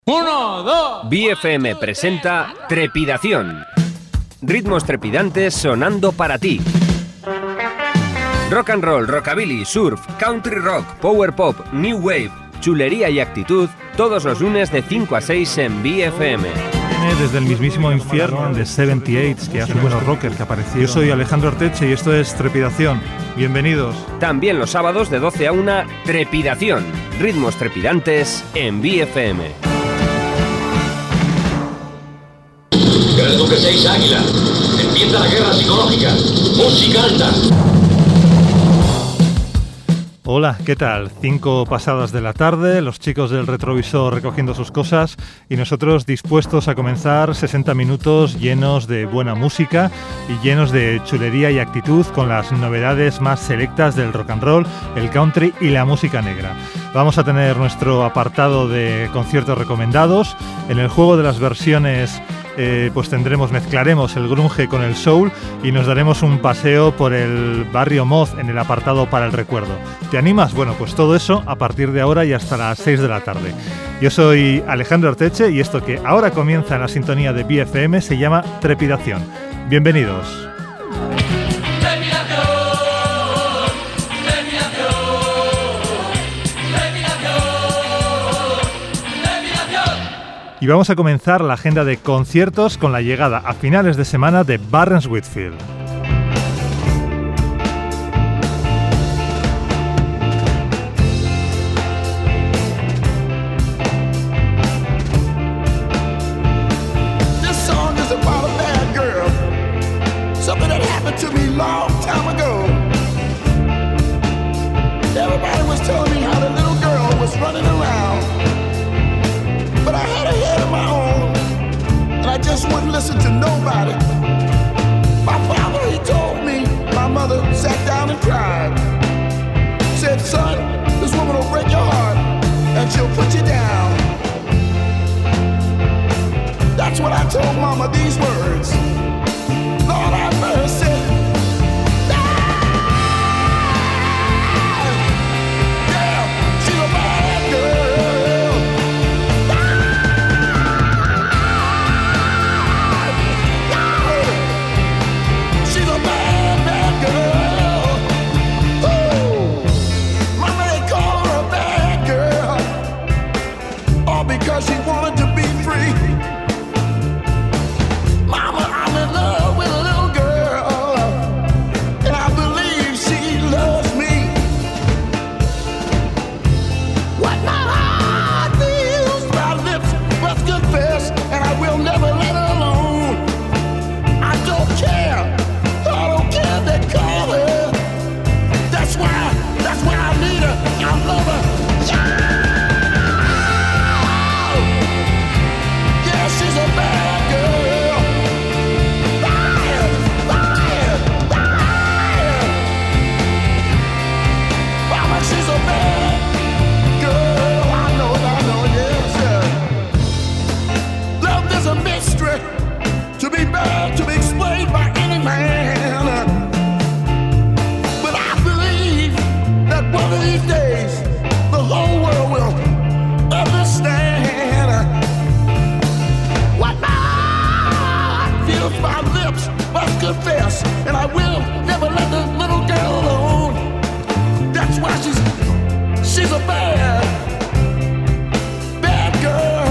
¡Uno, dos! BFM presenta Trepidación. Ritmos trepidantes sonando para ti. Rock and roll, rockabilly, surf, country rock, power pop, new wave, chulería y actitud, todos los lunes de 5 a 6 en BFM. Viene desde el mismísimo infierno de 78, que hace buenos rocker que apareció. Yo soy Alejandro Arteche y esto es Trepidación. Bienvenidos. También los sábados de 12 a 1, Trepidación. Ritmos trepidantes en BFM. Gran Duque 6 Águila. Empieza la guerra psicológica. Música alta. Hola, ¿qué tal? 5 pasadas de la tarde, los chicos del retrovisor recogiendo sus cosas y nosotros dispuestos a comenzar 60 minutos llenos de buena música y llenos de chulería y actitud con las novedades más selectas del rock and roll, el country y la música negra. Vamos a tener nuestro apartado de conciertos recomendados. En el juego de las versiones mezclaremos el grunge con el soul y nos daremos un paseo por el barrio Moz en el apartado para el recuerdo. ¿Te animas? Bueno, pues todo eso a partir de ahora y hasta las 6 de la tarde. Yo soy Alejandro Arteche y esto que ahora comienza en la sintonía de BFM se llama Trepidación. Bienvenidos. Y vamos a comenzar la agenda de conciertos con la llegada a finales de semana de Barnes Whitfield. Just wouldn't listen to nobody. My father, he told me. My mother sat down and cried. Said, son, this woman will break your heart and she'll put you down. That's what I told mama, these words. Lord have mercy. She wanted to be free. Mama, I'm in love with a little girl, and I believe she loves me. What my heart feels, my lips must confess, and I will never let her alone. I don't care if they call her. That's why I need her, I love her. Yeah! She's a bad girl. Bad, bad, bad. Mama, she's a bad girl. I know, yes. Love is a mystery, to be bad, to be explained by any man. But I believe that one of these days the whole world will understand. My lips must confess, and I will never let the little girl alone. That's why she's a bad girl.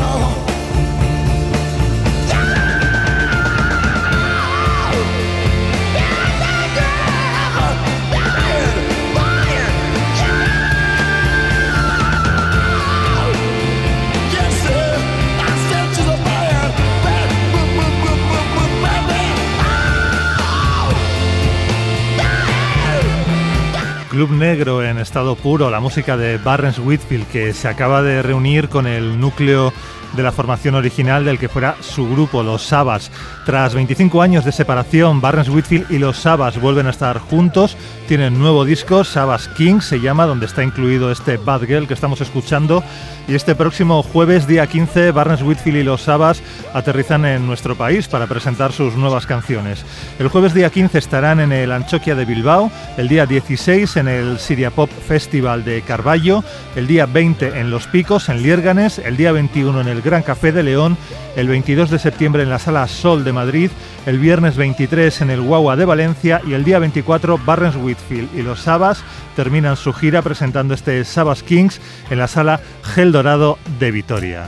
Club Negro en estado puro, la música de Barnes Whitfield, que se acaba de reunir con el núcleo de la formación original del que fuera su grupo, los Sabbath. Tras 25 años de separación, Barnes Whitfield y los Sabbath vuelven a estar juntos, tienen nuevo disco, Sabbath King se llama, donde está incluido este Bad Girl que estamos escuchando, y este próximo jueves, día 15, Barnes Whitfield y los Sabbath aterrizan en nuestro país para presentar sus nuevas canciones. El jueves día 15 estarán en el Anchoquia de Bilbao, el día 16 en el Siria Pop Festival de Carballo, el día 20 en Los Picos, en Liérganes, el día 21 en el el Gran Café de León, el 22 de septiembre en la Sala Sol de Madrid, el viernes 23 en el Guagua de Valencia y el día 24 Barnes Whitfield. Y los Sabas terminan su gira presentando este Sabas Kings en la Sala Gel Dorado de Vitoria.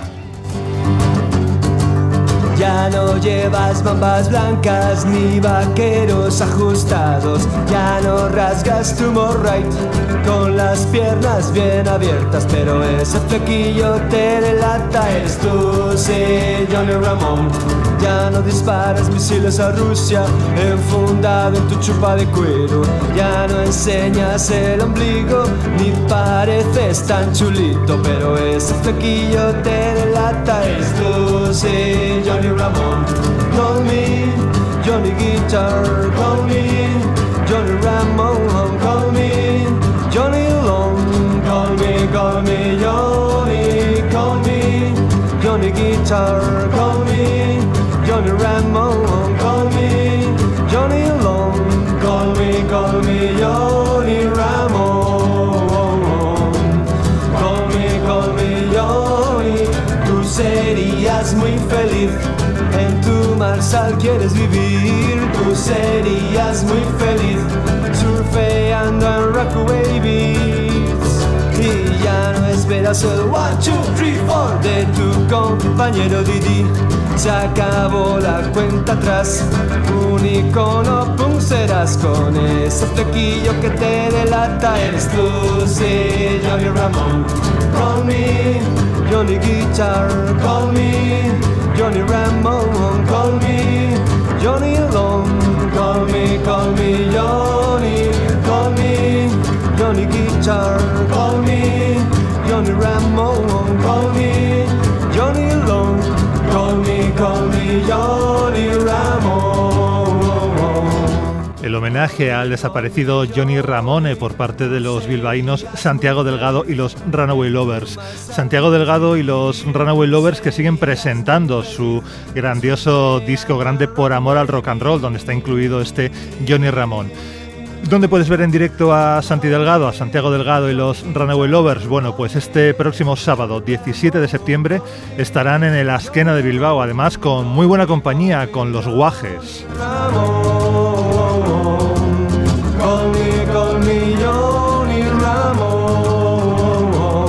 Ya no llevas bambas blancas ni vaqueros ajustados. Ya no rasgas tu morrait con las piernas bien abiertas. Pero ese flequillo te delata, eres tú, sí, Johnny Ramón. Ya no disparas misiles a Rusia enfundado en tu chupa de cuero. Ya no enseñas el ombligo ni pareces tan chulito. Pero ese flequillo te delata, eres tú, sí, Johnny Ramón. Call me Johnny Guitar, call me Johnny Ramón, call me Johnny Long, call me Johnny, call me Johnny Guitar, call me Johnny Ramón, call me Johnny Long, call me Johnny Ramón, call me Johnny. Tú serías muy feliz, en tu marsal quieres vivir. Tú serías muy feliz surfeando en Rockaway Beach. Y ya no esperas el 1, 2, 3, 4 de tu compañero Didi. Se acabó la cuenta atrás, un icono pum serás. Con ese flequillo que te delata, eres tú, sí, Johnny Ramón. Call me Johnny Guitar, call me Johnny Ramón, call me Johnny Long, call me Johnny, call me Johnny Guitar, call me Johnny Ramón, call me Johnny Long, call me Johnny Ramón. El homenaje al desaparecido Johnny Ramone por parte de los bilbaínos Santiago Delgado y los Runaway Lovers. Santiago Delgado y los Runaway Lovers que siguen presentando su grandioso disco Grande por Amor al Rock and Roll, donde está incluido este Johnny Ramone. ¿Dónde puedes ver en directo a Santiago Delgado y los Runaway Lovers? Bueno, pues este próximo sábado, 17 de septiembre, estarán en el Azkena de Bilbao, además con muy buena compañía, con los Guajes. Call me Johnny Ramón,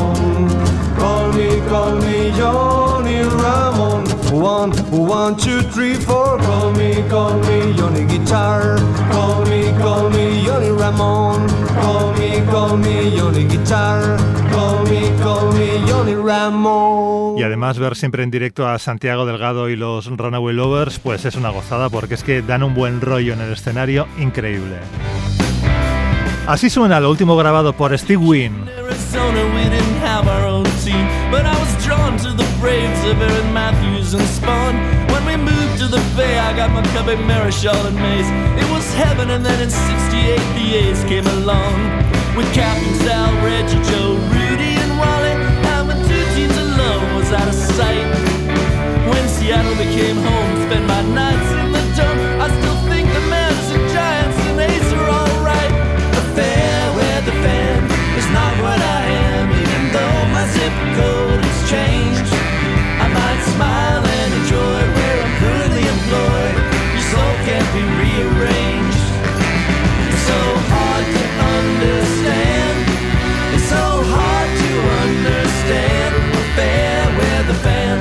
call me Johnny Ramón. 1, 2, 3, 4, call me Johnny Guitar, call me Johnny Ramón, call me Johnny Guitar, call me Johnny Ramón. Y además ver siempre en directo a Santiago Delgado y los Runaway Lovers, pues es una gozada porque es que dan un buen rollo en el escenario increíble. Así suena lo último grabado por Steve Wynn. Arizona, we didn't have our own team, but I was drawn to the Braves of Aaron Matthews and Spawn. When we moved to the Bay, I got my Cubby Marischal and Mays. It was heaven, and then in '68 the A's came along with Captains Al, Reggie, Joe, Rudy, and Wally. And when two teams alone was out of sight, when Seattle became home, spent my nights in the dome. I still think the Mavs and Giants and A's are all right. Fair weather fan is not what I am, even though my zip code has changed. I might smile and enjoy where I'm currently employed. Your soul can't be rearranged. It's so hard to understand. It's so hard to understand. A fair weather fan.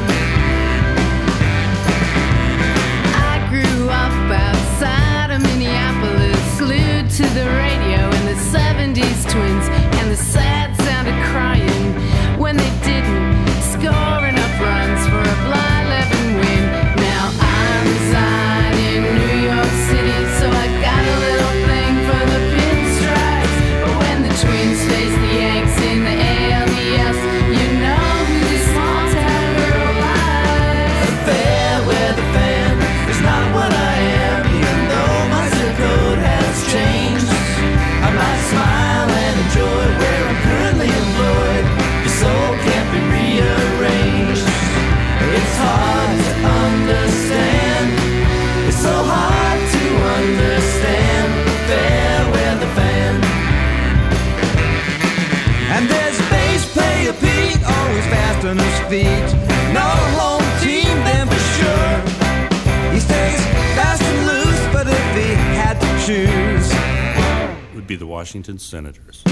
I grew up outside of Minneapolis, glued to the radio. 70s Twins, and the sad sound of crying when they didn't score enough runs for a blind 11 win. Now I reside in New York City, so I got a little thing for the pinstripes. But when the Twins face the Yanks in the ALDS, you know who the small town girl lies. A fair weather fan is not what I am, even though my zip code has changed. I might smile and enjoy where I'm currently employed. Your soul can't be rearranged. It's hard to understand. It's so hard to understand. A fair weather fan. And there's bass player Pete, always fast on his feet. No Washington Senators.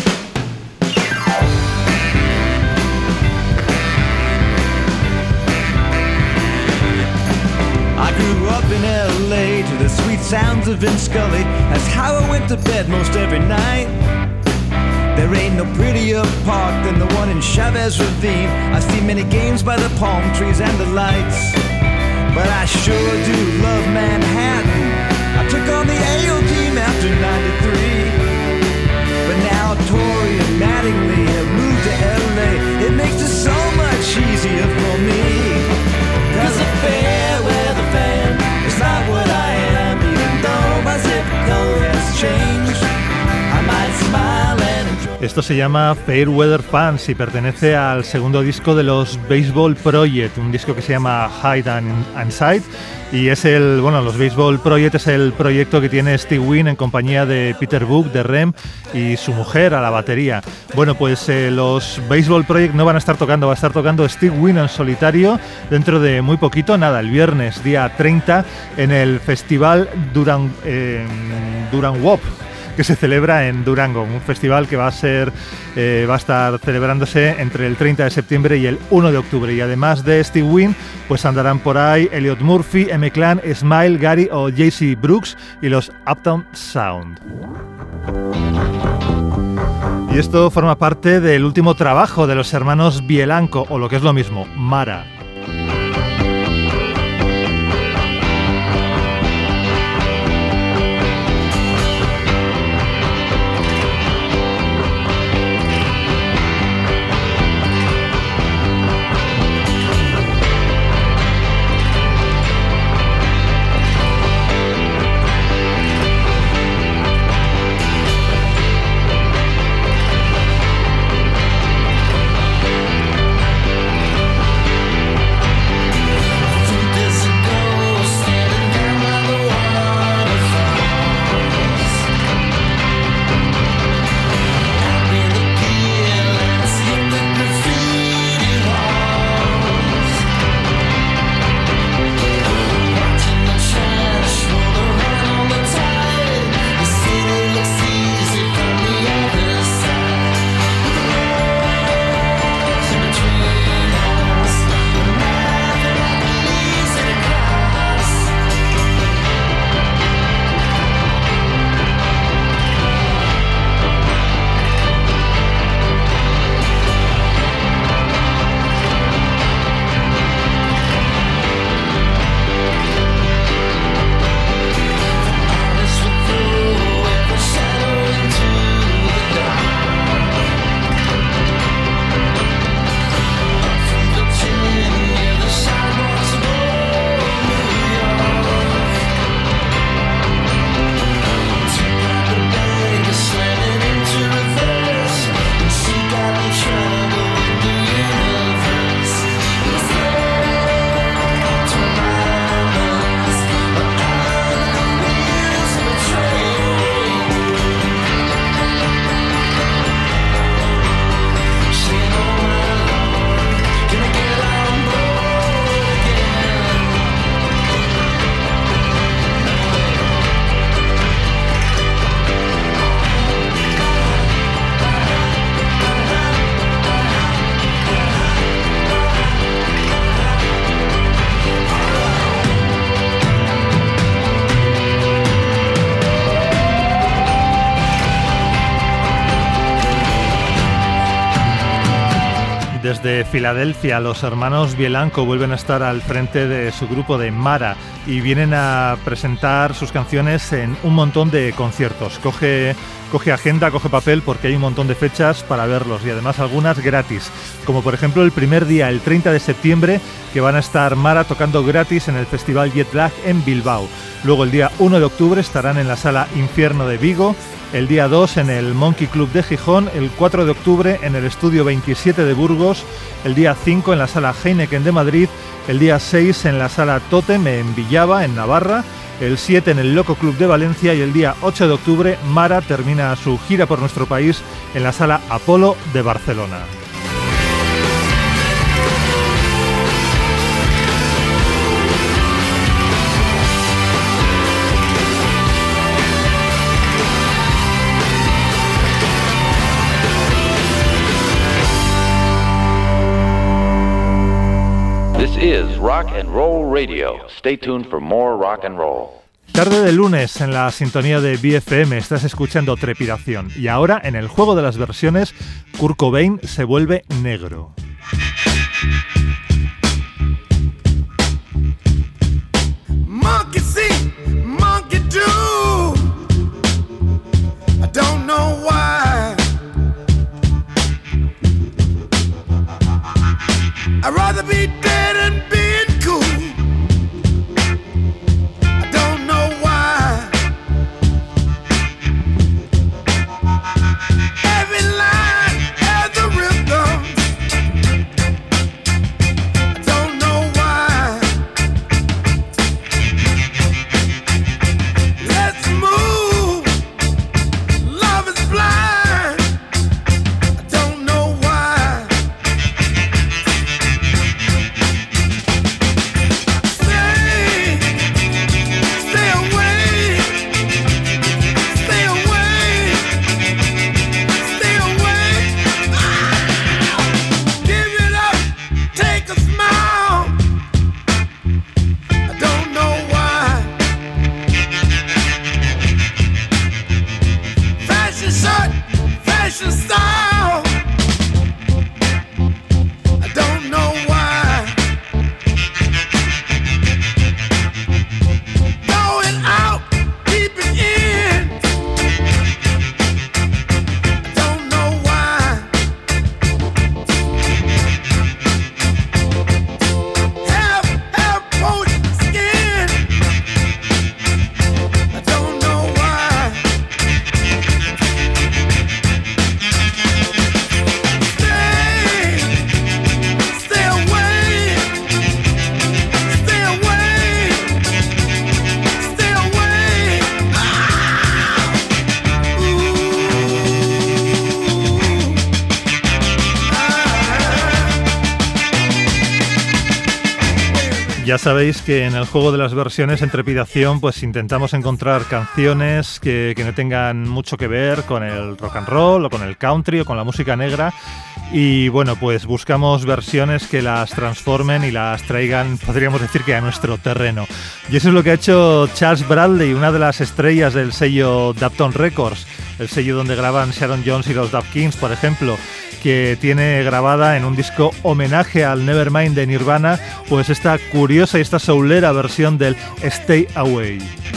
I grew up in LA to the sweet sounds of Vince Scully. That's how I went to bed most every night. There ain't no prettier park than the one in Chavez Ravine. I see many games by the palm trees and the lights. But I sure do love Manhattan. I took on the AO team after 93. But now Torrey and Mattingly have moved to LA. It makes it so much easier for me. Cause a fair weather fan is not what I am. Even though my zip code has changed, I might smile and enjoy. Esto se llama Fairweather Fans y pertenece al segundo disco de los Baseball Project, un disco que se llama Hide and Sight. Y es los Baseball Project es el proyecto que tiene Steve Wynn en compañía de Peter Buck, de Rem, y su mujer a la batería. Bueno, pues los Baseball Project no van a estar tocando, va a estar tocando Steve Wynn en solitario dentro de muy poquito, el viernes, día 30, en el festival Duran Wop, que se celebra en Durango, un festival que va a estar celebrándose entre el 30 de septiembre y el 1 de octubre. Y además de Steve Wynn, pues andarán por ahí Elliot Murphy, M-Clan, Smile, Gary o JC Brooks y los Uptown Sound. Y esto forma parte del último trabajo de los hermanos Bielanco, o lo que es lo mismo, Mara. Desde Filadelfia, los hermanos Bielanco vuelven a estar al frente de su grupo de Mara y vienen a presentar sus canciones en un montón de conciertos. Coge agenda, coge papel, porque hay un montón de fechas para verlos y además algunas gratis, como por ejemplo el primer día, el 30 de septiembre, que van a estar Mara tocando gratis en el Festival Jet Lag en Bilbao. Luego el día 1 de octubre estarán en la Sala Infierno de Vigo, el día 2 en el Monkey Club de Gijón, el 4 de octubre en el Estudio 27 de Burgos, el día 5 en la Sala Heineken de Madrid, el día 6 en la Sala Totem en Villava, en Navarra, el 7 en el Loco Club de Valencia y el día 8 de octubre Mara termina su gira por nuestro país en la Sala Apolo de Barcelona. is Rock and Roll Radio. Stay tuned for more rock and roll. Tarde de lunes en la sintonía de BFM estás escuchando Trepidación y ahora en el juego de las versiones Kurt Cobain se vuelve negro. Monkey see, monkey do. I don't know why. I'd rather be dead than being cool. I don't know why. Every line has a rhythm. I don't know why. Let's move. Love is blind. I don't know why. Stay away. Stay away. Stay away. Give it up. Take a smile. I don't know why. Fashion shirt, fashion style. I don't know why. Going out, keep it in. I don't know why. Have poached skin. I don't know why. Stay away. Stay away. Stay away. Ya sabéis que en el juego de las versiones en Trepidación pues intentamos encontrar canciones que no tengan mucho que ver con el rock and roll o con el country o con la música negra y bueno, pues buscamos versiones que las transformen y las traigan, podríamos decir que a nuestro terreno. Y eso es lo que ha hecho Charles Bradley, una de las estrellas del sello Dapton Records, el sello donde graban Sharon Jones y los Dap Kings, por ejemplo, que tiene grabada en un disco homenaje al Nevermind de Nirvana, pues esta curiosa y esta soulera versión del Stay Away.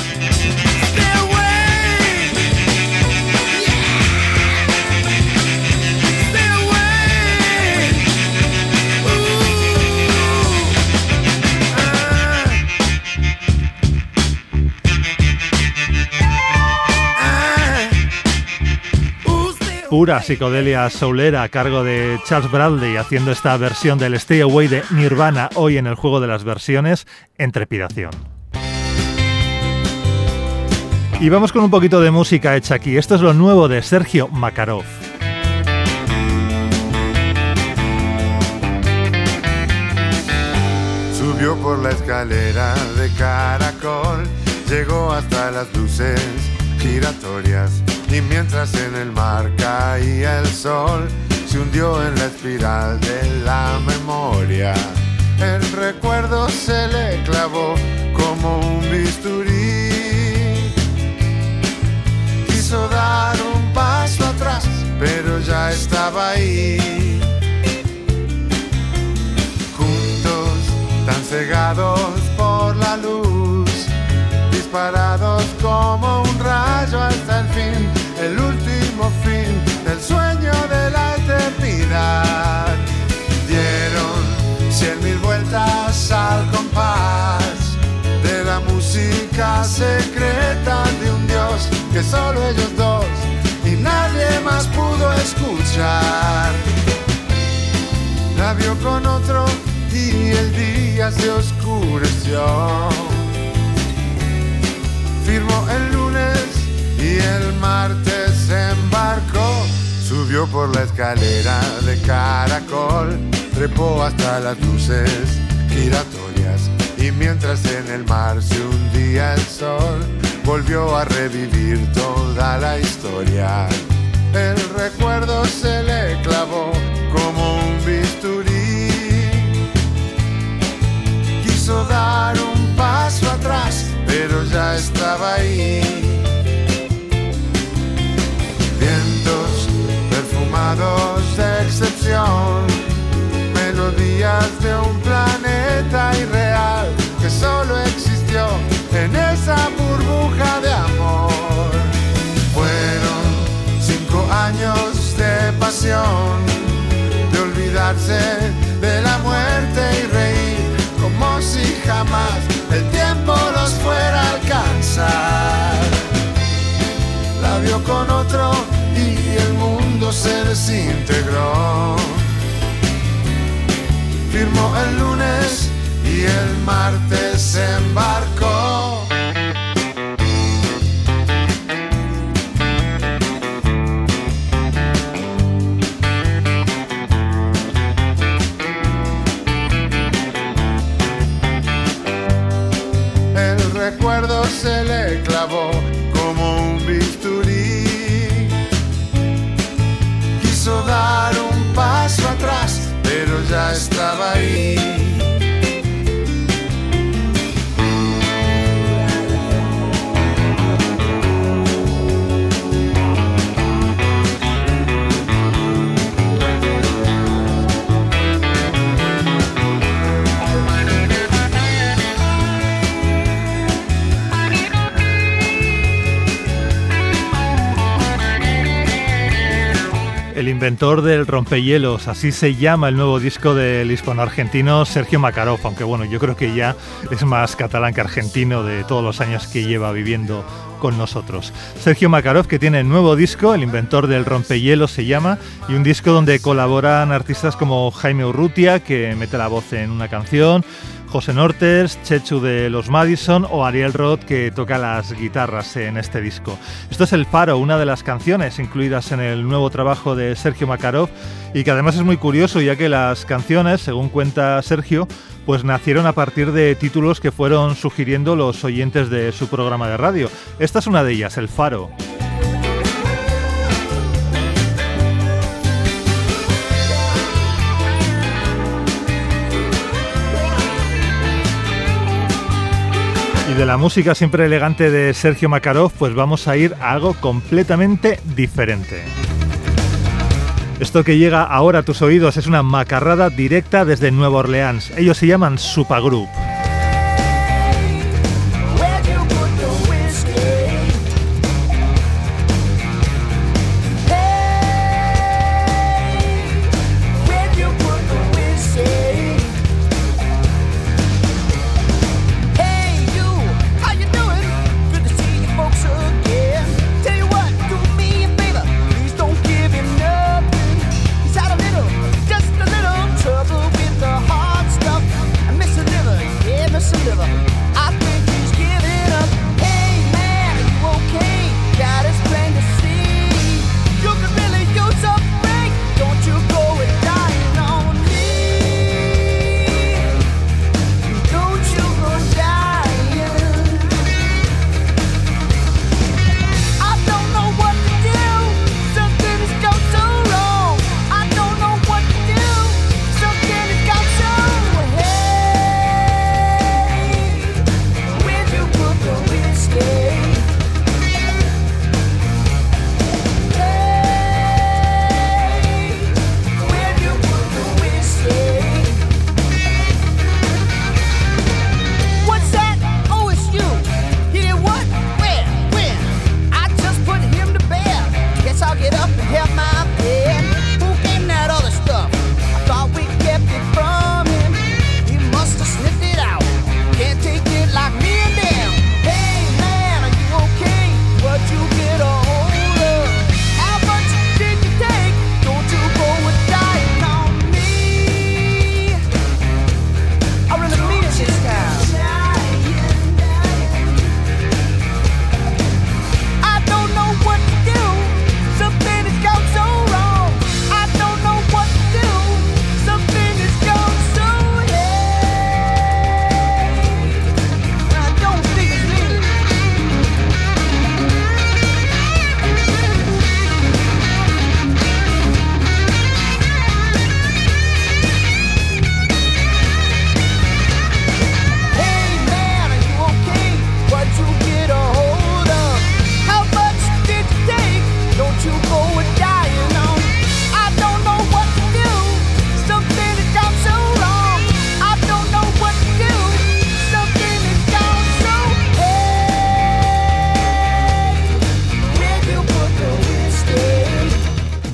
Pura psicodelia soulera a cargo de Charles Bradley haciendo esta versión del Stay Away de Nirvana hoy en el juego de las versiones en Trepidación. Y vamos con un poquito de música hecha aquí. Esto es lo nuevo de Sergio Makarov. Subió por la escalera de caracol, llegó hasta las luces giratorias. Y mientras en el mar caía el sol, se hundió en la espiral de la memoria. El recuerdo se le clavó como un bisturí. Quiso dar un paso atrás, pero ya estaba ahí. Juntos, tan cegados por la luz, disparados como un rayo hasta el fin, el último fin del sueño de la eternidad. Dieron 100.000 vueltas al compás de la música secreta de un Dios que solo ellos dos y nadie más pudo escuchar. La vio con otro y el día se oscureció. Firmó el lunes y el martes embarcó. Subió por la escalera de caracol, trepó hasta las luces giratorias. Y mientras en el mar se hundía el sol, volvió a revivir toda la historia. El recuerdo se le clavó como un bisturí. quiso dar un paso atrás, pero ya estaba ahí. Vientos perfumados de excepción, melodías de un planeta irreal que solo existió en esa burbuja de amor. Fueron 5 años de pasión, de olvidarse de la muerte y reír como si jamás el tiempo los fuera a alcanzar. La vio con otro y el mundo se desintegró. Firmó el lunes y el martes se embarcó. El recuerdo se le clavó como un bisturí. Quiso dar un paso atrás, pero ya estaba ahí. El inventor del rompehielos, así se llama el nuevo disco del hispano-argentino Sergio Makarov, aunque bueno, yo creo que ya es más catalán que argentino de todos los años que lleva viviendo con nosotros. Sergio Makarov, que tiene nuevo disco, el inventor del rompehielos se llama, y un disco donde colaboran artistas como Jaime Urrutia, que mete la voz en una canción, José Nortes, Chechu de los Madison o Ariel Roth, que toca las guitarras en este disco. Esto es El Faro, una de las canciones incluidas en el nuevo trabajo de Sergio Makarov, y que además es muy curioso, ya que las canciones, según cuenta Sergio, pues nacieron a partir de títulos que fueron sugiriendo los oyentes de su programa de radio. Esta es una de ellas, El Faro. Y de la música siempre elegante de Sergio Makarov, pues vamos a ir a algo completamente diferente. Esto que llega ahora a tus oídos es una macarrada directa desde Nueva Orleans. Ellos se llaman Supagroup. Just a little trouble with the hard stuff. I miss a little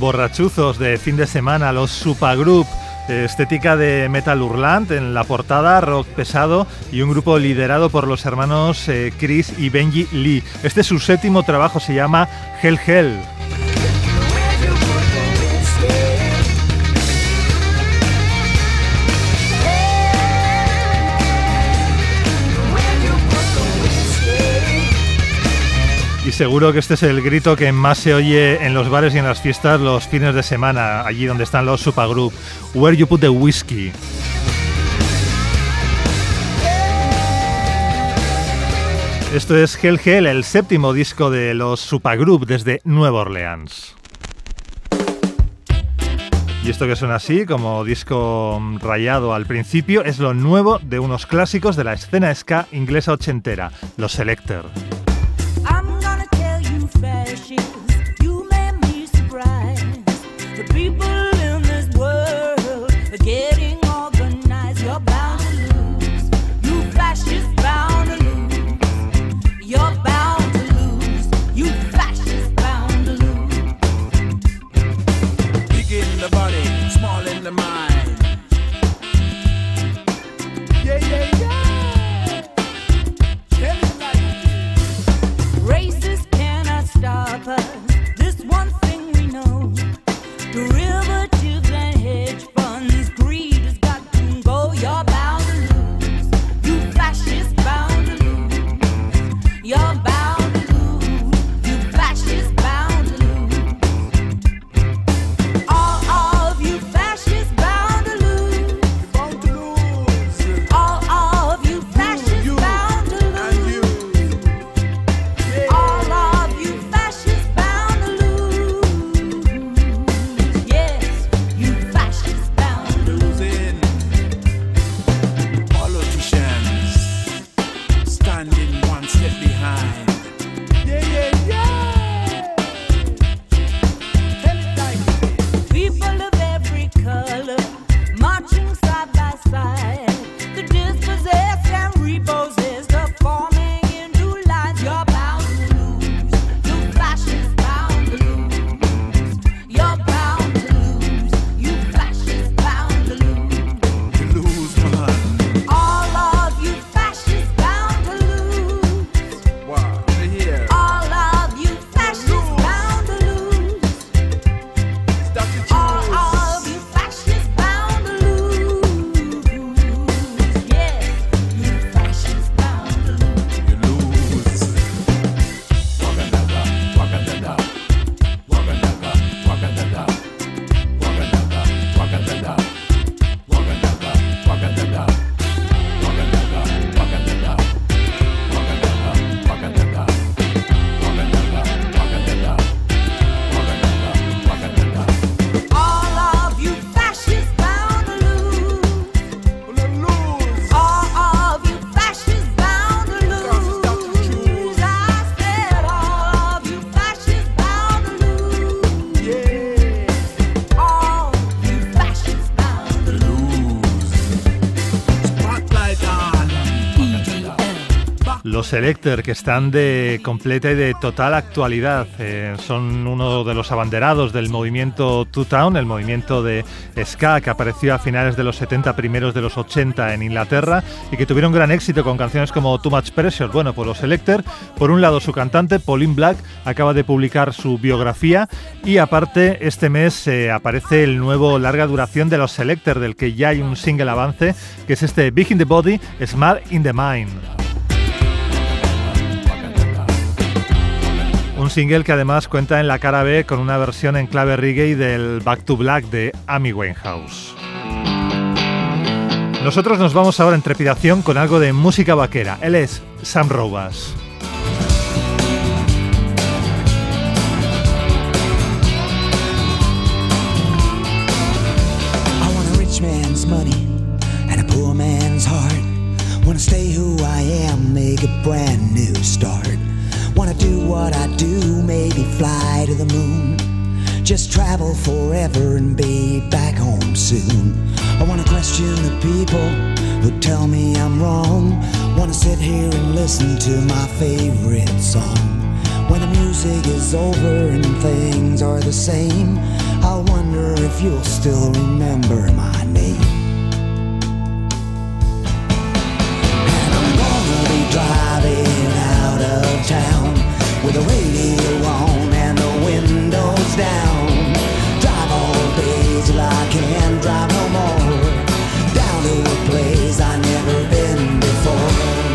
borrachuzos de fin de semana, los Supergroup, estética de metal hurlant en la portada, rock pesado y un grupo liderado por los hermanos Chris y Benji Lee. Este es su séptimo trabajo, se llama Hell Hell. Y seguro que este es el grito que más se oye en los bares y en las fiestas los fines de semana, allí donde están los Supergroup. Where you put the whiskey. Esto es Hell Hell, el séptimo disco de los Supergroup desde Nueva Orleans. Y esto que suena así, como disco rayado al principio, es lo nuevo de unos clásicos de la escena ska inglesa ochentera, los Selecter. You made me surprised. The people in this world are getting organized. You're bound to lose. You fascists bound to lose. You're bound to lose. You fascists bound to lose. Big in the body, small in the mind. Yeah, yeah, yeah. Tell it like it is. Racists cannot stop us. This one thing we know. Derivatives and hedge funds, greed has got to go. You're bound to lose. You fascists bound to lose. You're bound to lose. You fascists bound to lose. All of you fascists bound to lose. Bound to lose. All of you fascists bound to lose. All of you fascists bound to lose. Yes, you fascists bound to lose. Losing. Politicians standing one step behind. Yeah, yeah, yeah. Tell it like it is. People of every color marching side by side. The dispossessed and repossessed are forming into lines. You're bound to lose. You fascists bound to lose. You're bound to lose. You fascists bound to lose. You lose, man. All of you fascists bound to lose. Wow, here. All of you fascists bound to lose. Dr. All Jules. of you fascists bound to lose. Yes, you fascists bound to lose. You lose. Wagadada, wagadada. Wagadada, wagadada. Wagadada, wagadada. Wagadada, wagadada. Wagadada, wagadada. Wagadada, wagadada. Wagadada, wagadada. Wagadada, wagadada. All of you fascists bound to lose. Lose. All of you fascists bound to lose. I said all of you fascists bound to lose. Yeah. All you fascists bound to lose. Spotlight on. Los Selecter, que están de completa y de total actualidad, son uno de los abanderados del movimiento Two Town, el movimiento de ska que apareció a finales de los 70, primeros de los 80 en Inglaterra y que tuvieron gran éxito con canciones como Too Much Pressure. Bueno, pues los Selecter, por un lado su cantante, Pauline Black, acaba de publicar su biografía y aparte este mes aparece el nuevo larga duración de los Selecter, del que ya hay un single avance, que es este Big in the Body, Small in the Mind. Un single que además cuenta en la cara B con una versión en clave reggae del Back to Black de Amy Winehouse. Nosotros nos vamos ahora en trepidación con algo de música vaquera. Él es Sam Robas. I want a rich man's money and a poor man's heart. Want to stay who I am, make a brand new start. Wanna do what I do, maybe fly to the moon. Just travel forever and be back home soon. I wanna question the people who tell me I'm wrong. Wanna sit here and listen to my favorite song. When the music is over and things are the same, I wonder if you'll still remember my name. And I'm gonna be driving out of town with the radio on and the windows down. Drive all day till I can't drive no more, down to a place I've never been before.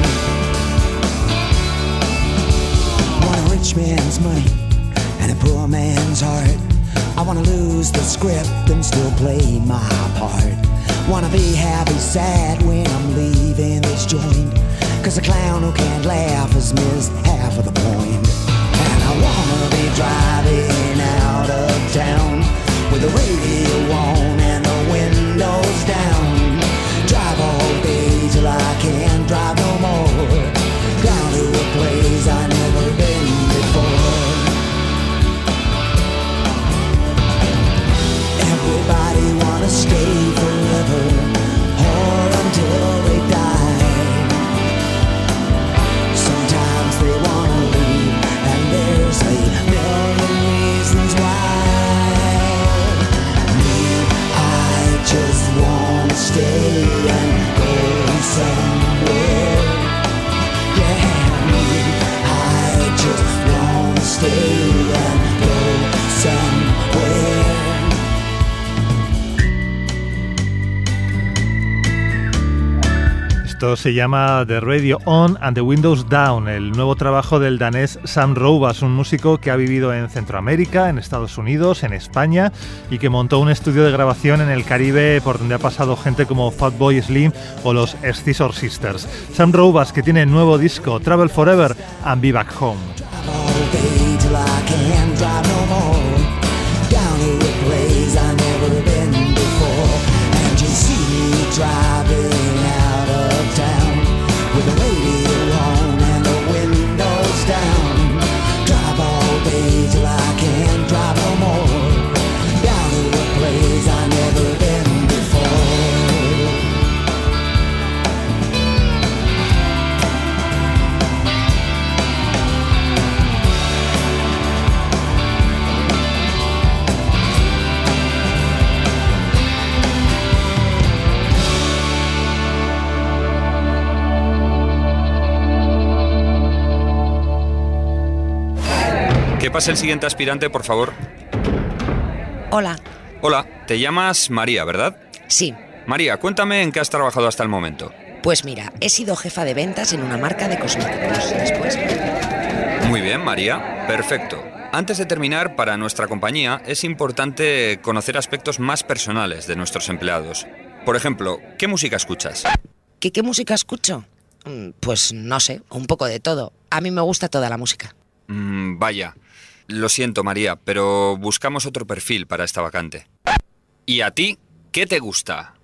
Want a rich man's money and a poor man's heart. I wanna lose the script and still play my part. Wanna be happy, sad when I'm leaving this joint, 'cause a clown who can't laugh has missed half of the point. And I wanna be driving out of town with the radio on and the windows down. Drive all day till I can't drive no more, down to a place I've never been before. Everybody wanna stay forever, or until they die. Sometimes they wanna leave, and there's a million reasons why. Me, I just wanna stay and go somewhere. Yeah, me, I just wanna stay and go somewhere. Esto se llama The Radio On and the Windows Down, el nuevo trabajo del danés Sam Roubas, un músico que ha vivido en Centroamérica, en Estados Unidos, en España, y que montó un estudio de grabación en el Caribe por donde ha pasado gente como Fatboy Slim o los Scissor Sisters. Sam Roubas, que tiene nuevo disco, Travel Forever and Be Back Home. With the radio on and the windows down. Drive all day till I can't drive no more, down to a place I've never been before. Que pase el siguiente aspirante, por favor. Hola. Hola, te llamas María, ¿verdad? Sí. María, cuéntame en qué has trabajado hasta el momento. Pues mira, he sido jefa de ventas en una marca de cosméticos. Después. Muy bien, María. Perfecto. Antes de terminar, para nuestra compañía es importante conocer aspectos más personales de nuestros empleados. Por ejemplo, ¿qué música escuchas? ¿Qué música escucho? Pues no sé, un poco de todo. A mí me gusta toda la música. Vaya. Lo siento, María, pero buscamos otro perfil para esta vacante. ¿Y a ti, qué te gusta?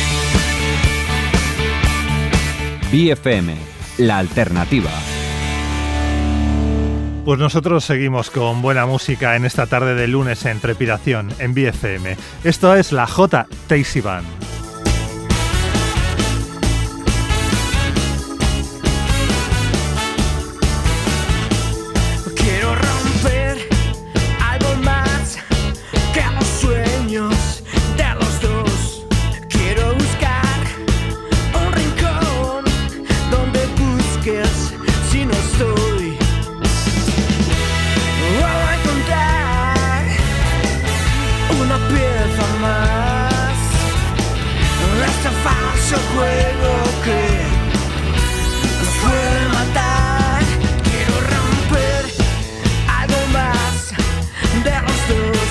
BFM, la alternativa. Pues nosotros seguimos con buena música en esta tarde de lunes en Trepidación, en BFM. Esto es la J. Taxi Band. Quiero romper algo más que los sueños de los dos. Quiero buscar un rincón donde busques si no estoy. Voy a encontrar una pieza más de este falso juego que nos puede matar. Quiero romper algo más de los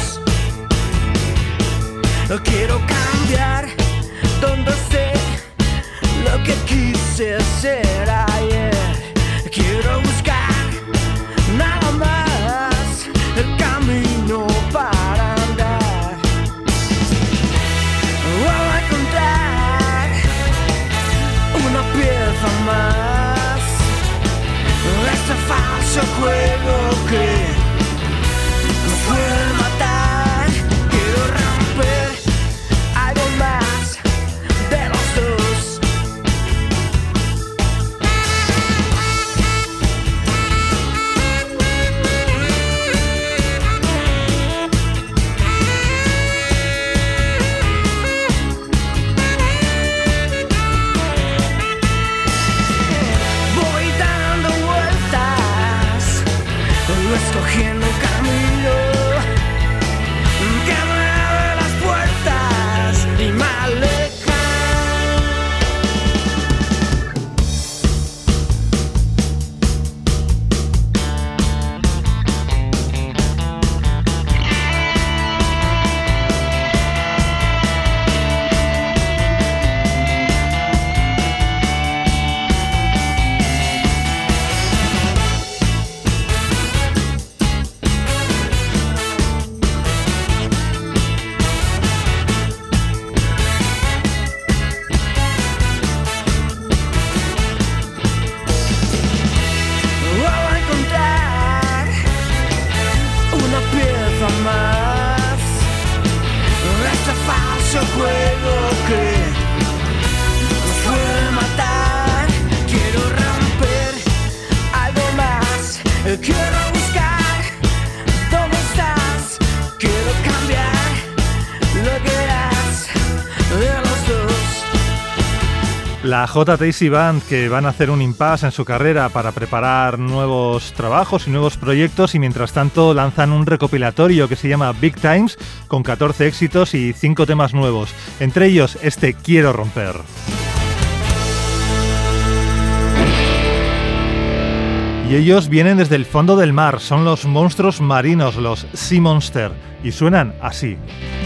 dos. Quiero cambiar donde sé lo que quise ser ayer. Quiero buscar nada más el camino para andar. Voy a encontrar una pieza más de este falso juego que nos puede matar. Quiero romper algo más de los dos. La JTC Band, que van a hacer un impasse en su carrera para preparar nuevos trabajos y nuevos proyectos, y mientras tanto lanzan un recopilatorio que se llama Big Times, con 14 éxitos y 5 temas nuevos, entre ellos este Quiero Romper. Y ellos vienen desde el fondo del mar, son los monstruos marinos, los Sea Monster, y suenan así.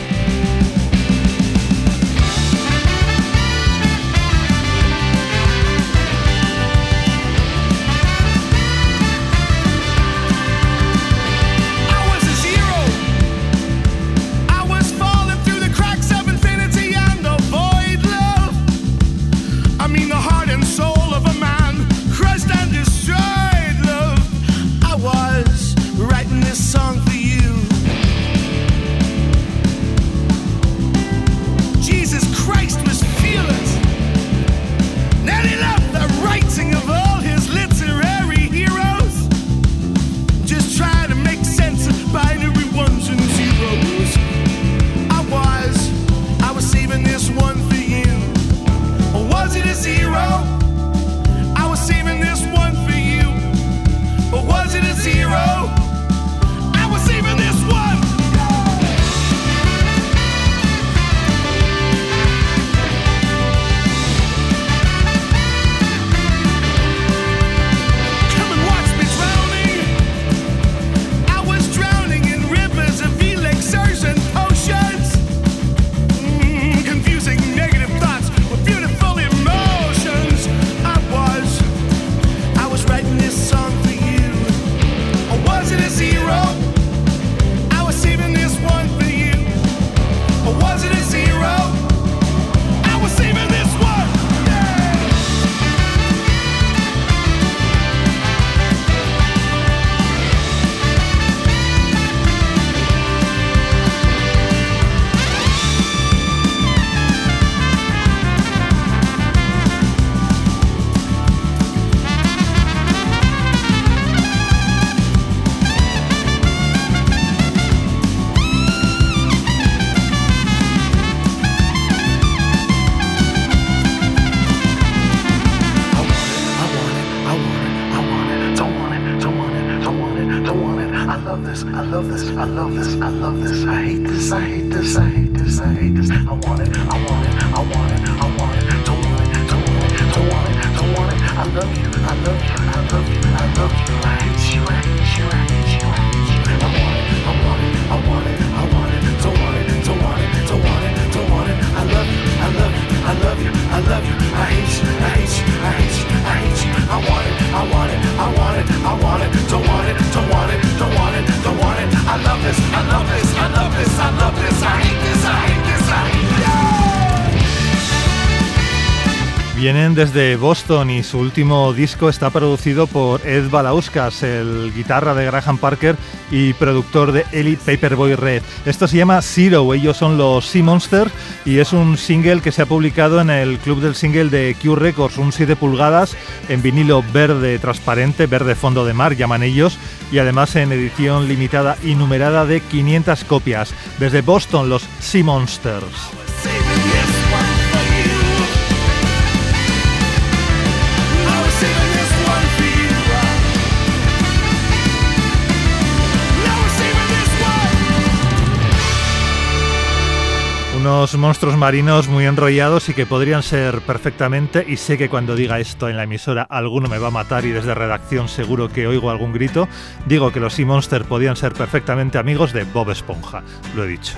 Vienen desde Boston y su último disco está producido por Ed Balauskas, el guitarra de Graham Parker y productor de Elite Paperboy Red. Esto se llama Zero, ellos son los Sea Monster y es un single que se ha publicado en el club del single de Q Records, un 7 pulgadas en vinilo verde transparente, verde fondo de mar llaman ellos, y además en edición limitada y numerada de 500 copias. Desde Boston, los Sea Monsters. Unos monstruos marinos muy enrollados y que podrían ser perfectamente, y sé que cuando diga esto en la emisora alguno me va a matar y desde redacción seguro que oigo algún grito, digo que los Sea Monster podían ser perfectamente amigos de Bob Esponja, lo he dicho.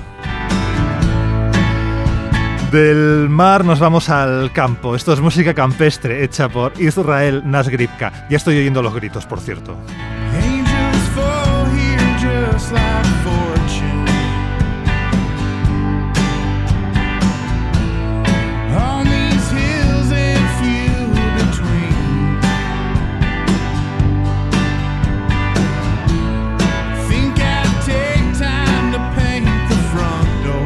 Del mar nos vamos al campo. Esto es música campestre hecha por Israel Nasgripka. Ya estoy oyendo los gritos, por cierto. Angels fall here just like fortune. On these hills and few between. Think I'd take time to paint the front door.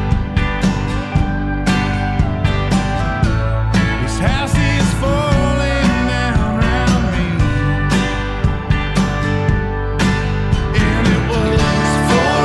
This house is falling down around me. And it was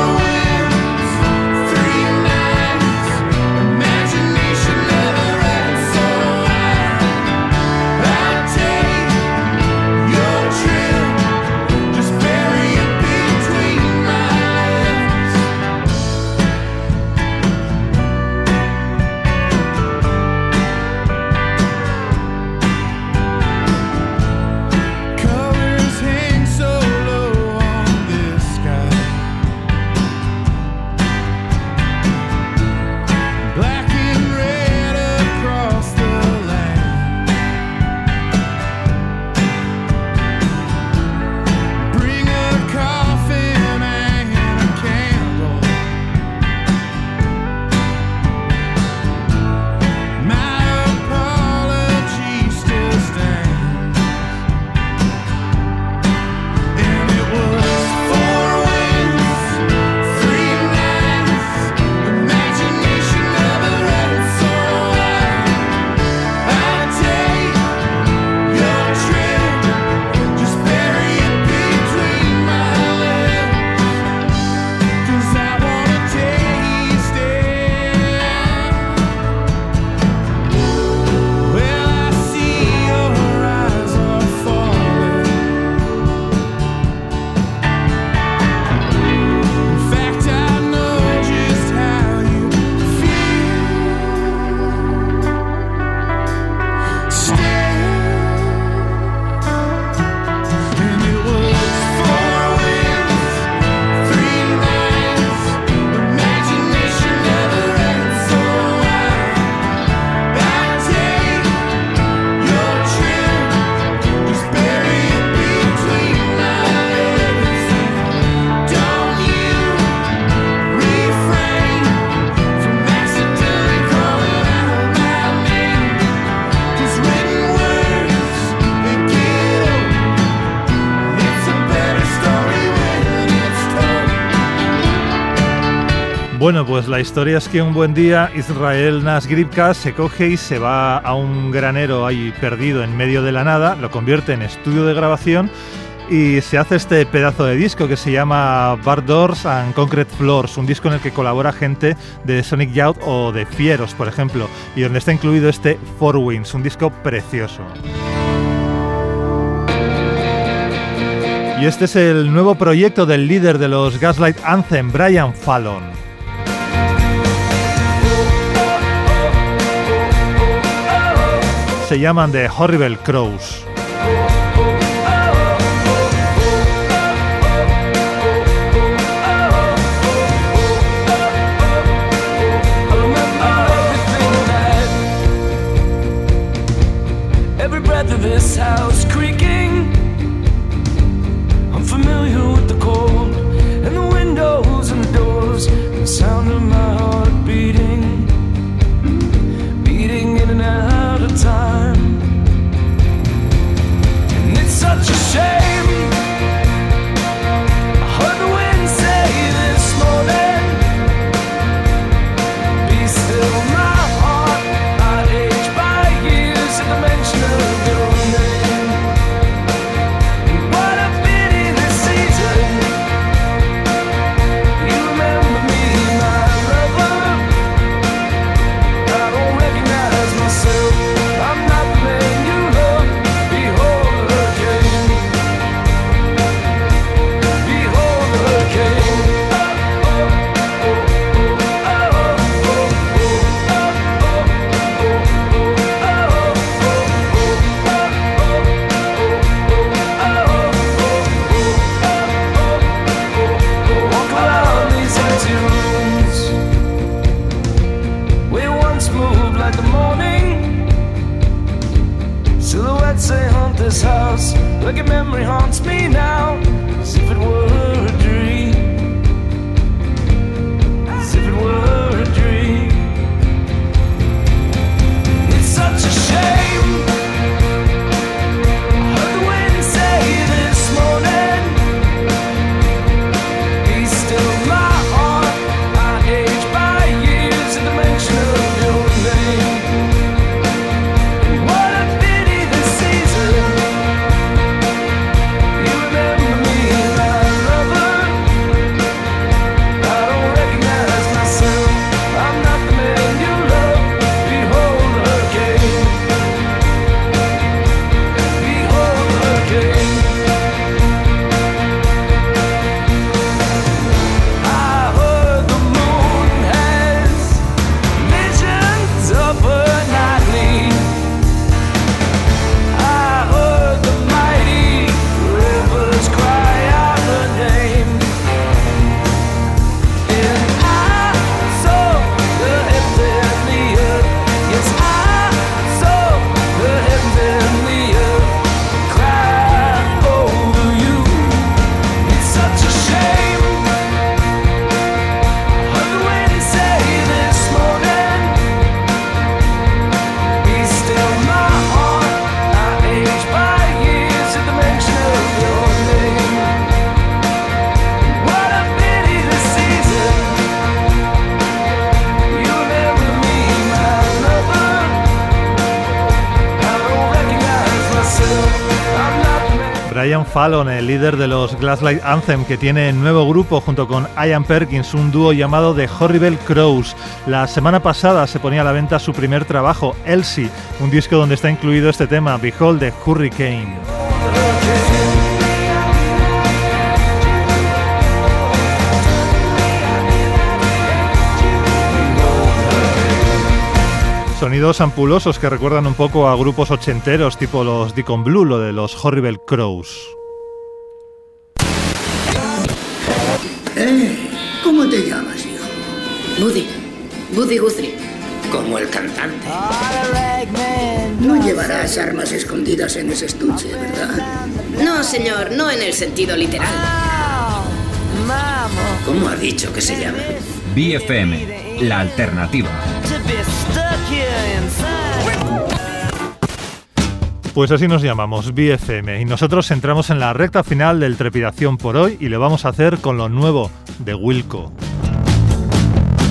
Bueno, pues la historia es que un buen día Israel Nasgribka se coge y se va a un granero ahí perdido en medio de la nada, lo convierte en estudio de grabación y se hace este pedazo de disco que se llama Bar Doors and Concrete Floors, un disco en el que colabora gente de Sonic Youth o de Fieros, por ejemplo, y donde está incluido este Four Winds, un disco precioso. Y este es el nuevo proyecto del líder de los Gaslight Anthem, Brian Fallon. Se llaman The Horrible Crows. Every breath of this house creaking, I'm familiar with the cold and the windows and the doors and the sound of my heart beating, beating in and out of time. And it's such a shame, I heard the wind say this morning, be still my heart, I'd age by years at the mention of your name. What a pity this season, you remember me, my lover, I don't recognize myself, I'm not the man you love, behold the hurricane, behold the hurricane. Walk around these empty rooms, we once moved like the morning. Silhouettes they haunt this house, like a memory haunts me now, as if it were a dream, as if it were a dream. It's such a shame, I heard the wind say this morning, be still my heart, I age by years in the mention of your name. What a pity this season, you remember me, my lover, I don't recognize myself, I'm not the man you love, behold the hurricane, behold the hurricane. I heard the moon has visions of her nightly, I heard the mighty rivers cry out her name, and I saw the heavenly earth, yes I saw the heavenly earth cry over you. It's such a shame, I heard the wind say this morning, be still my heart, I age by years at the mention of your name. What a pity this season, you remember me, my lover, I don't recognize myself, I'm not the man. Brian Fallon, el líder de los Gaslight Anthem, que tiene nuevo grupo junto con Ian Perkins, un dúo llamado The Horrible Crows. La semana pasada se ponía a la venta su primer trabajo, Elsie, un disco donde está incluido este tema, Behold the Hurricane. Sonidos ampulosos que recuerdan un poco a grupos ochenteros tipo los Deacon Blue, lo de los Horrible Crows. ¿Cómo te llamas, hijo? Buddy Guthrie. Como el cantante. No llevarás armas escondidas en ese estuche, ¿verdad? No, señor, no en el sentido literal. ¿Cómo ha dicho que se llama? BFM, la alternativa. Pues así nos llamamos, BFM, y nosotros entramos en la recta final del Trepidación por hoy y lo vamos a hacer con lo nuevo de Wilco.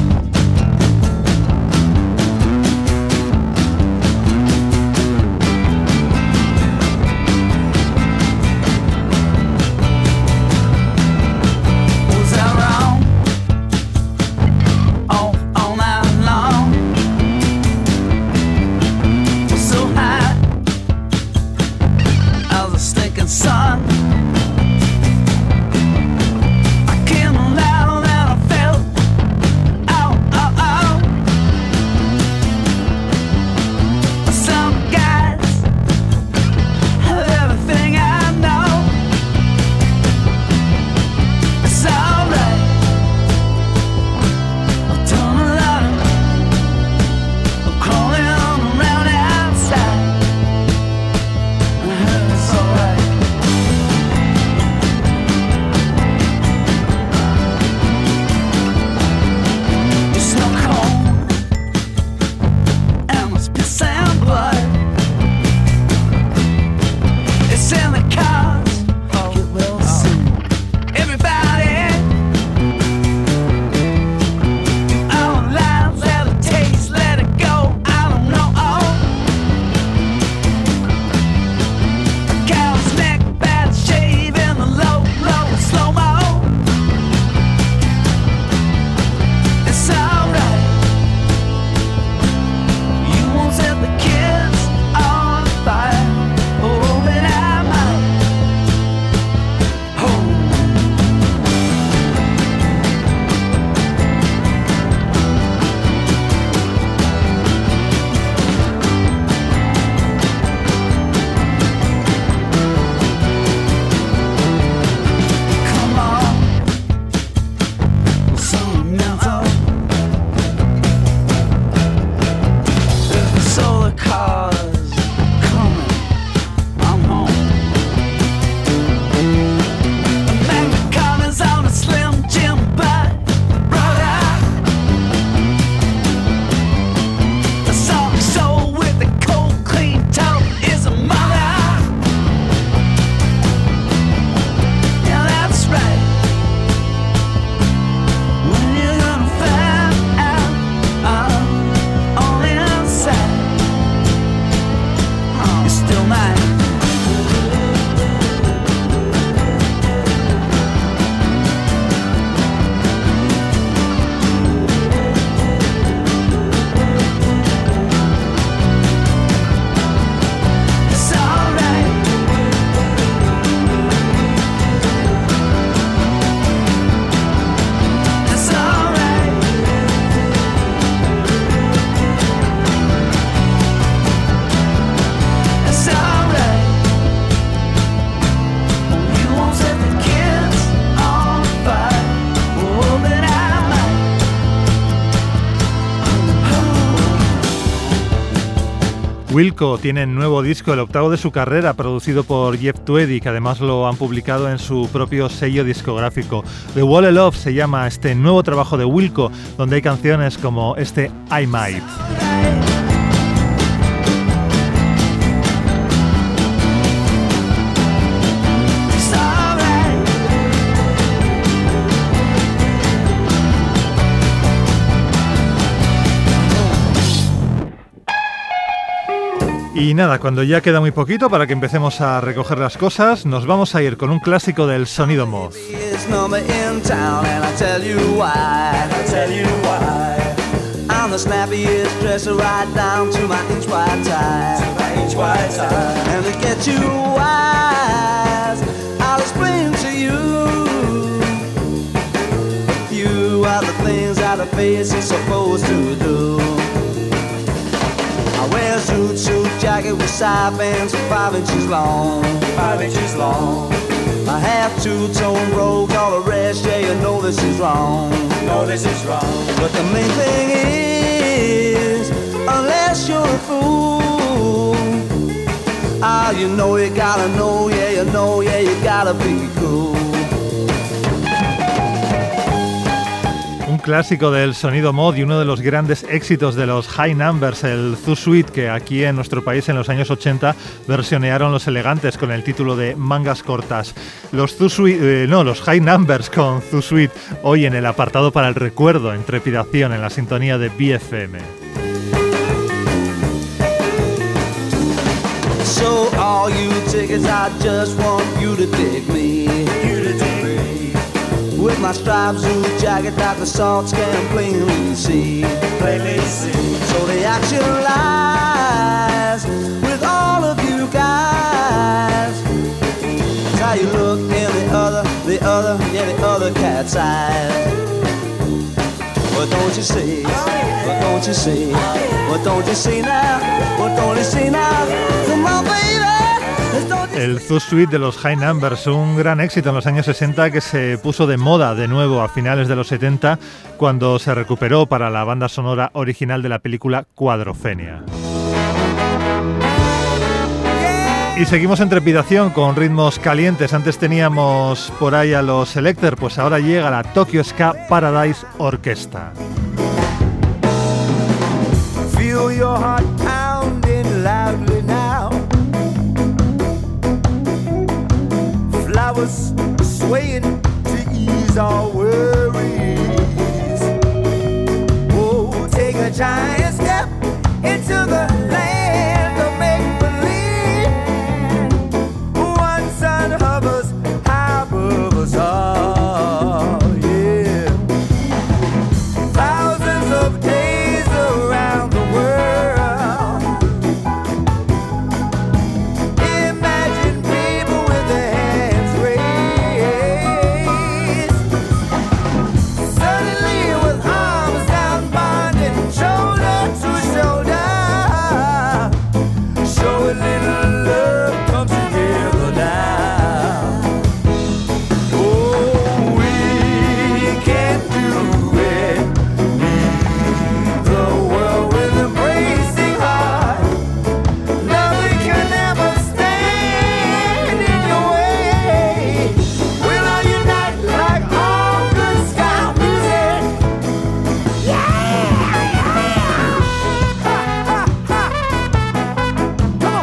Wilco tiene nuevo disco, el octavo de su carrera, producido por Jeff Tweedy, que además lo han publicado en su propio sello discográfico. The Wall of Love se llama este nuevo trabajo de Wilco, donde hay canciones como este I Might. Y nada, cuando ya queda muy poquito para que empecemos a recoger las cosas, nos vamos a ir con un clásico del sonido mod. I'm the snappiest dresser right down to my inch-wide tie. And to get you wise, I'll explain to you a few of the things that a face is supposed to do. I wear a suit jacket with side bands 5 inches long. 5 inches long. I have two-tone robe, all the rest, yeah, you know this is wrong. No, this is wrong. But the main thing is, unless you're a fool, you know you gotta know, yeah, you know, yeah, you gotta be cool. Un clásico del sonido mod y uno de los grandes éxitos de los High Numbers, el Zoo Suite, que aquí en nuestro país en los años 80 versionearon Los Elegantes con el título de Mangas Cortas. Los High Numbers con Zoo Suite, hoy en el apartado para el recuerdo, en trepidación, en la sintonía de BFM. So all you tickets, I just want you to dig me. With my striped suit jacket that the salts can plainly see. So the action lies with all of you guys. It's how you look in the other cat's eyes. What don't you see? What don't you see? What don't you see now? What don't you see now? Come on, baby. El Zoo Suite de los High Numbers, un gran éxito en los años 60 que se puso de moda de nuevo a finales de los 70 cuando se recuperó para la banda sonora original de la película Cuadrofenia. Y seguimos en trepidación con ritmos calientes. Antes teníamos por ahí a los Selecter, pues ahora llega la Tokyo Ska Paradise Orchestra. Feel your heart pounding loudly now. Flowers swaying to ease our worries. Oh, take a giant step into the land of make-believe. One sun hovers high above us all, yeah. Thousands of days around the world. Imagine people with their hands raised. Suddenly with arms down bonding, shoulder to shoulder. Show a little love, come together now. Oh, we can do it. Leave the world with embracing heart. Nothing can ever stand in your way. We'll all unite like all good ska music. Yeah, yeah. Ha, ha, ha. Come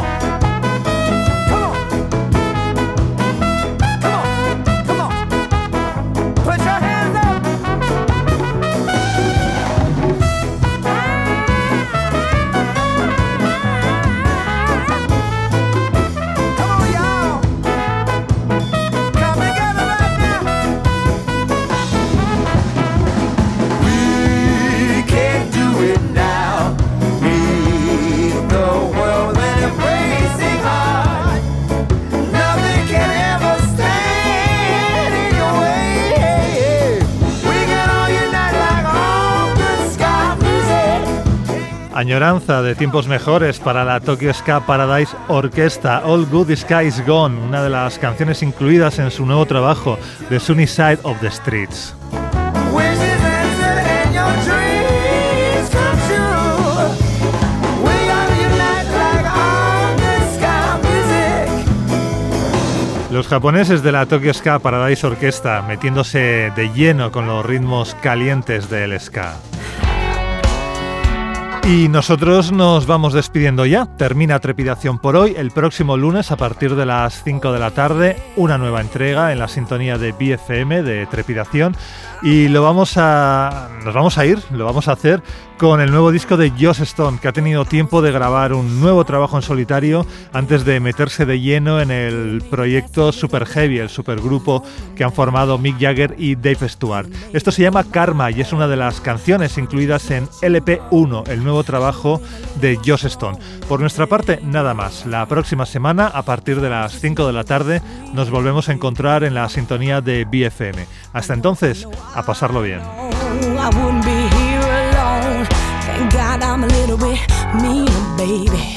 on. Put your hands up. Come on, y'all. Come together right now. We can do it now. Meet the world with an embracing heart. Nothing can ever stand in your way. We can all unite like all good ska music. Añoranza de tiempos mejores para la Tokyo Ska Paradise Orchestra. All Good Ska Is Gone, una de las canciones incluidas en su nuevo trabajo, The Sunny Side of the Streets. Wishes answered and your dreams come true. We all unite like Los japoneses de la Tokyo Ska Paradise Orchestra metiéndose de lleno con los ritmos calientes del ska. Y nosotros nos vamos despidiendo ya. Termina Trepidación por hoy. El próximo lunes, a partir de las 5 de la tarde, una nueva entrega en la sintonía de BFM de Trepidación. Y nos vamos a hacer con el nuevo disco de Joss Stone, que ha tenido tiempo de grabar un nuevo trabajo en solitario antes de meterse de lleno en el proyecto Super Heavy, el supergrupo que han formado Mick Jagger y Dave Stewart. Esto se llama Karma y es una de las canciones incluidas en LP1, el nuevo trabajo de Joss Stone. Por nuestra parte, nada más. La próxima semana, a partir de las 5 de la tarde, nos volvemos a encontrar en la sintonía de BFM. Hasta entonces, a pasarlo bien. I wouldn't be here alone. Thank God I'm a little bit meaner, baby.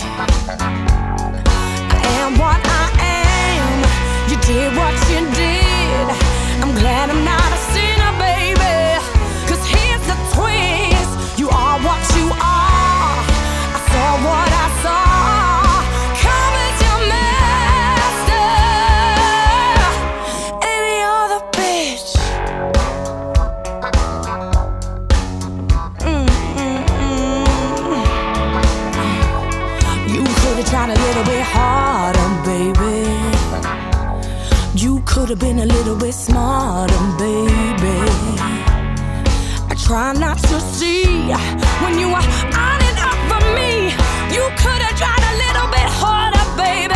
I am what I am. You did what you did. I'm glad I'm not a sinner, baby. 'Cause here's the twist. You are what you are. I saw what I saw. Come as your master. Any other bitch. Tried a little bit harder, baby. You could have been a little bit smarter, baby. I try not to see when you were on and up for me. You could have tried a little bit harder, baby.